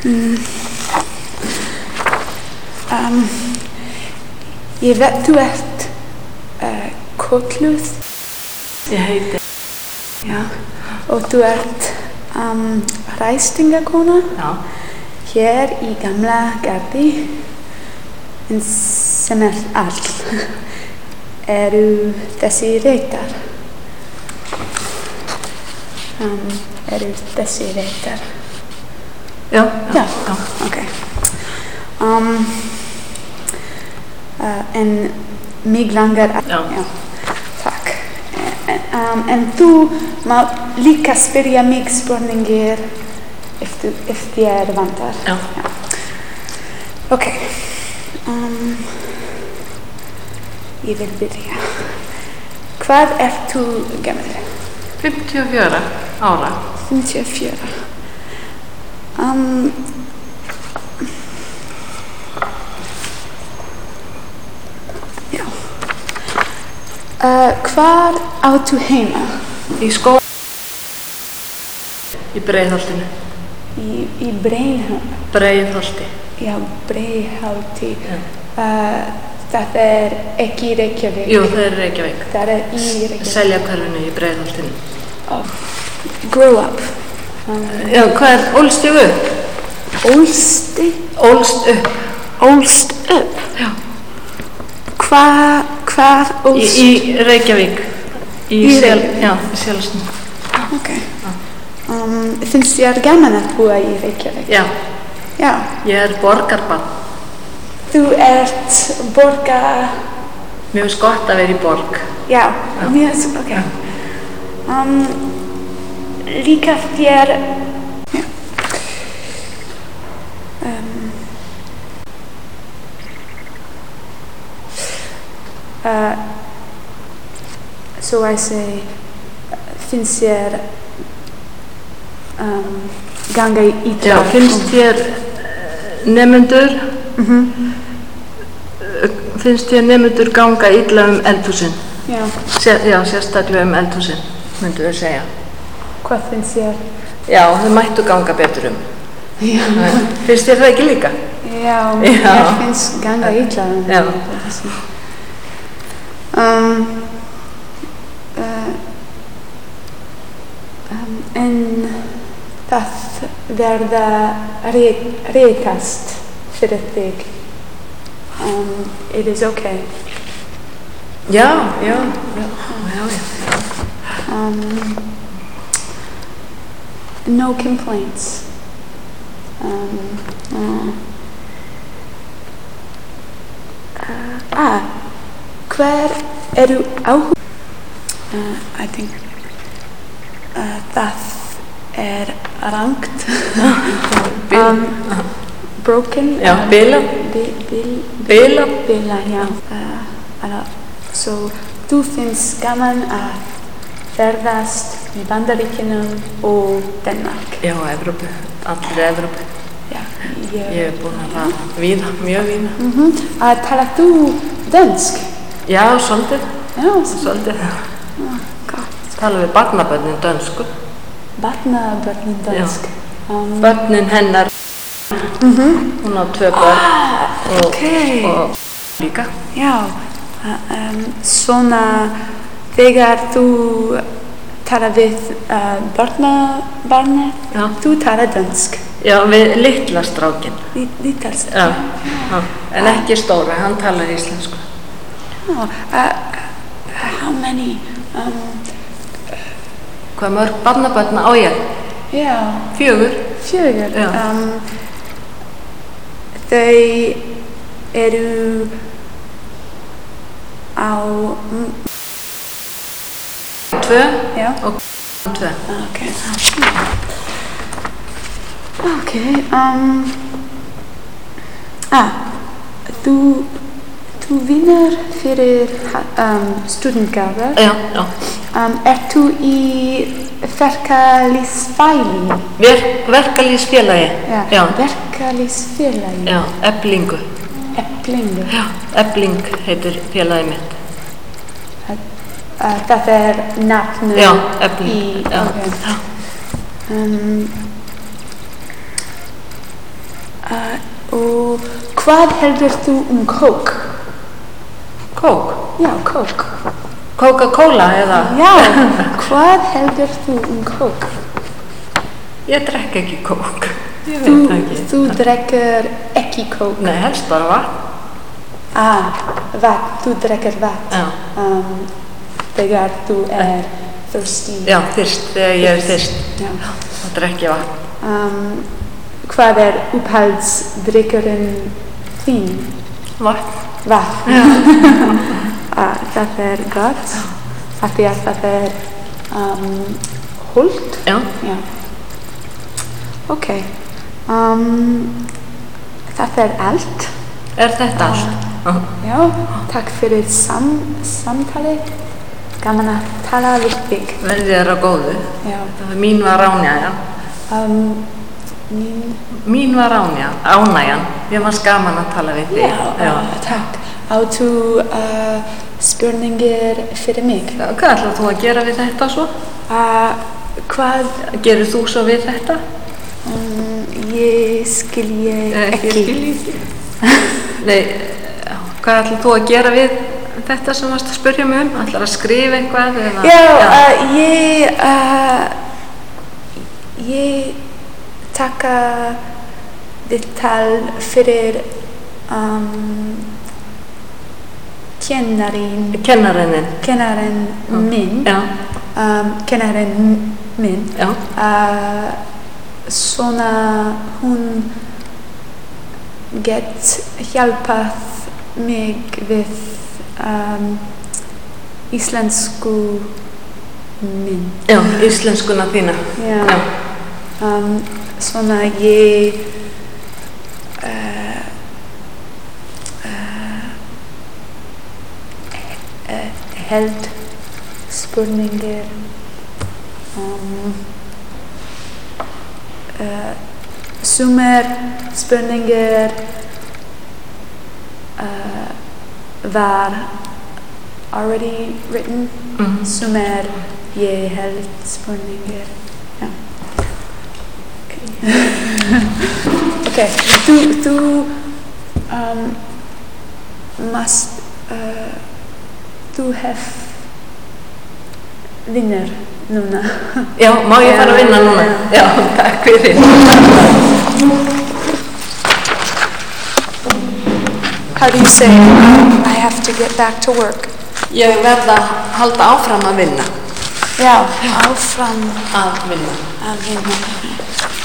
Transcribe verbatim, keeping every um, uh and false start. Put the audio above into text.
Mm. Um, ég veit þú ert uh, kölluð. Ég heiti. Já, og þú ert um, ræstingakona. Já. Hér í gamla garði, en sem er allt, eru þessi reitar. Um, eru þessi reitar. Já, já, já. Ok. Um, uh, en mig langar að... Já. Já. Takk. En, um, en þú má líka spyrja mig spurningir ef þú ef þér vantar. Já. Já. Ok. Um, ég vil byrja. Hvað ert þú gamall? fimmtíu og fjögurra ára. fimmtíu og fjögurra. Um, já. Uh, hvar áttu heima? Í skóla. Í Breiðholtinu. Í, í Breiðholti. Breiðholti. Já, Breiðholti. Já. Uh, það er ekki í Reykjavík. Jú, það er Reykjavík. Það er í Reykjavík. Seljakverfinu í Breiðholtinu. Oh, grow up. Um, Já, hvað er ólst ég upp? Ólsti? Ólst upp. Ólst upp? Já. Hvar, hvar ólst? Í, í Reykjavík. Í, Í sel, Reykjavík? Já, í Selasnum. Ok. Um, finnst þér gaman að búa í Reykjavík? Já. Já. Ég er borgarbarn. Þú ert borgar... Mér finnst gott að vera í borg. Já, mér finnst, ok. Um, líka þér... Já. Um, uh, so I say, finnst þér um, ganga í illa? Já, finnst þér nemendur, Mhm. finnst þér nemendur ganga illa um eldhúsin? Já. Sér, já, sérstaklega um eldhúsin, myndu við segja. Hvað finnst þér? Já, þau mættu ganga betur um. Já. Finnst þér það ekki líka? Já, Já. mér finnst ganga illa um Já. eldhúsin. Um, uh, um, en það verða rekast fyrir þig. Um, it is okay. Já, já, já, já, já. Um, no complaints. Um, uh, uh, ah, hver eru áhuga? Uh, I think uh, það er rangt. um, broken. Já, um, bilað. Bil, bil, Bilað. Bilað, já. Uh, alveg, svo þú finnst gaman að ferðast í Bandaríkjunum og Danmark. Já, Evrópu, allir Evrópu. Já, ég... Ég er búin að fara víða, mjög víða. Mhm. Uh, talar þú dönsk? Já, svolítið. Já, Svolítið. oh, gott. Tala við barnabörnin dönsku. Barnabörnin dönsk. Um, Börnin hennar, mhm. hún á tvö börn. Ah, og, ok. og líka. Já, uh, um, svona þegar þú tala við uh, barnabarnið, Já. þú tala dönsk. Já, við litla strákinn. Lítal strákinn. Já, já, en ekki stóra, hann talar íslensku. Oh, uh, how many? Um, Hvað mörg barnabörn á ég? já, Fjögur. fjögur. Já. Um, þau eru á... Mm, Tvö já. og tvö. Ok. Ok, um... Ah, þú... Þú vinnur fyrir um, Stúdentagarður. Já, já. Um, ert þú í verkalýðsfélagi? Ver, verkalýðsfélagi. Já, Já. verkalýðsfélagi. Já, Eflingu. Eflingu. Já, Efling heitir félagið mitt. Uh, það er nafnu Já, Efling. í... Já. Okay. Já. Um, Uh, og hvað heldur þú um kók? Kók? Já, kók. Coca-Cola eða? Já, hvað heldur þú um kók? Ég drekk ekki kók. Ég Þú, veit ekki. þú drekkur ekki kók? Nei, helst bara vatn. Ah, vatn, þú drekkur vatn. Já. Um, þegar þú er thirsty. Já, þyrst, þegar ég er þyrst. Já. Þá drekk ég vatn. Um, hvað er uppáhaldsdrykkurinn þín? Vatn. Vatn. uh, það er gott. Af því að það er um, holdt. Já. Já. Ok. Um, það er allt. Er þetta allt? Uh, já, takk fyrir sam, samtali. Gaman að tala við þig. Verði þér á góðu. Já. Mín var ánægjan. Um, mín... Mín var ánægjan. Ánægjan. Ég var gaman að tala við þig. Já, já. Uh, takk. Áttu uh, spurningir fyrir mig? Já, hvað ætlar þú að gera við þetta svo? Uh, hvað... Gerir þú svo við þetta? Um, ég skilji ekki. Ég skilji ekki. Nei, hvað ætlar þú að gera við þetta sem varst að spyrja mig um? Ætlar að skrifa eitthvað eða? Já, já. Uh, ég... Uh, ég taka viðtal fyrir um, kennarin. Kennarinn. Kennarinn minn. Já. Um, kennarinn minn. Já. Uh, svona hún get hjálpað mig við um, íslensku minn. Já, íslenskuna þína. Já. Já. Um, svona ég uh, uh, held spurningir um, uh, sumar spurningir uh, var already written. Mm-hmm. Sumar ég held spurningir. Ja. Okay, du, du um, must, uh, du hef vinner núna. Já, má ég fara að vinna núna? Já, takk fyrir. How do you say, um, I have to get back to work? Ég verð að halda áfram að vinna. Já, áfram Að vinna. að vinna.